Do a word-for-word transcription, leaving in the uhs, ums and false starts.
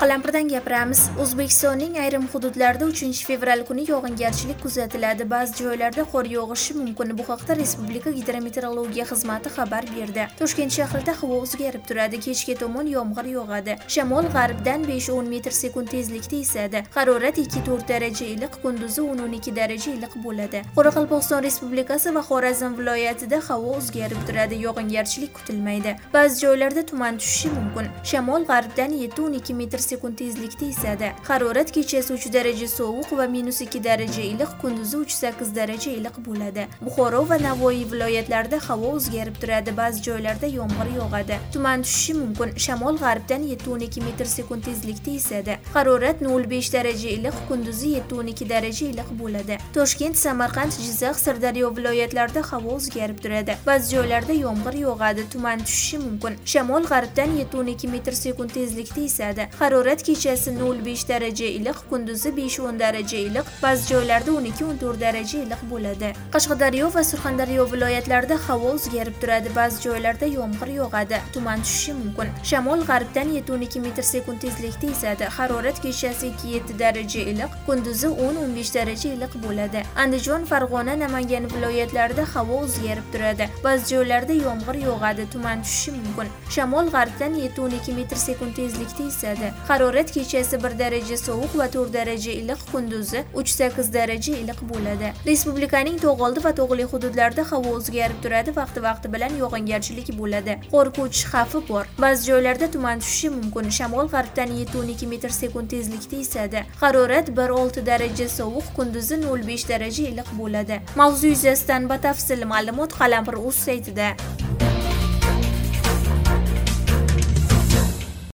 Qalampirdan gapiramiz. O'zbekistonning ayrim hududlarida uchinchi fevral kuni yog'ingarchilik kuzatiladi. Ba'zi joylarda qor yog'ishi mumkin. Bu haqda Respublika gidrometeorologiya xizmati xabar berdi. Toshkent shahrida havo o'zgarib turadi. Kechga tomon yomg'ir yog'adi. Shamol g'arbdan besh o'n metr sekund tezlikda esadi. Harorat ikki to'rt daraja iliq, kunduzi o'n o'n ikki daraja iliq bo'ladi. Qoraqalpog'iston Respublikasi va Xorazm viloyatida havo o'zgarib turadi. Yog'ingarchilik kutilmaydi. Ba'zi joylarda tuman tushishi mumkin. Shamol g'arbdan yetti o'n ikki metr sekund tezlikda esadi. Harorat kechasi uch daraja sovuq va minus ikki daraja iliq, kunduzi uch sakkiz daraja iliq bo'ladi. Buxoro va Navoiy viloyatlarida havo o'zgarib turadi. Ba'zi joylarda yomg'ir yog'adi. Tuman tushishi mumkin. Shamol g'arbdan yetti o'n ikki metr sekund tezlikda esadi. Harorat nol besh daraja iliq, kunduzi yetti o'n ikki daraja iliq bo'ladi. Toshkent, Samarqand, Jizzax, Sirdaryo viloyatlarida havo o'zgarib turadi. Ba'zi joylarda yomg'ir yog'adi. Tuman tushishi mumkin. Shamol g'arbdan yetti o'n ikki metr sekund tezlikda esadi. Harorat kechasi nol besh daraja iliq, kunduzi besh o'n daraja iliq, ba'zi joylarda o'n ikki o'n to'rt daraja iliq bo'ladi. Qashqadaryo va Surxondaryo viloyatlarida havo o'zgarib turadi. Ba'zi joylarda yomg'ir yog'adi. Tuman tushishi mumkin. Shamol g'arbdan yetti o'n ikki metr sekund tezlikda esadi. Harorat kechasi ikki yetti daraja iliq, kunduzi o'n o'n besh daraja iliq bo'ladi. Andijon, Farg'ona, Namangan viloyatlarida havo o'zgarib turadi. Ba'zi joylarda yomg'ir yog'adi. Tuman tushishi mumkin. Shamol g'arbdan yetti o'n ikki metr sekund tezlikda esadi. Harorat kechasi bir daraja sovuq va to'rt daraja iliq, kunduzi uch sakkiz daraja iliq bo'ladi. Respublikaning tog'oldi va tog'li hududlarida havo o'zgarib turadi. Vaqti-vaqti bilan yog'ingarchilik bo'ladi. Qor ko'chish xavfi bor. Ba'zi joylarda tuman tushishi mumkin. Shamol g'arbdan yetti o'n ikki metr sekund tezlikda esadi. Harorat bir olti daraja sovuq, kunduzi nol besh daraja iliq bo'ladi. Mavzu yuzasidan batafsil ma'lumot Qalampir.uz saytida.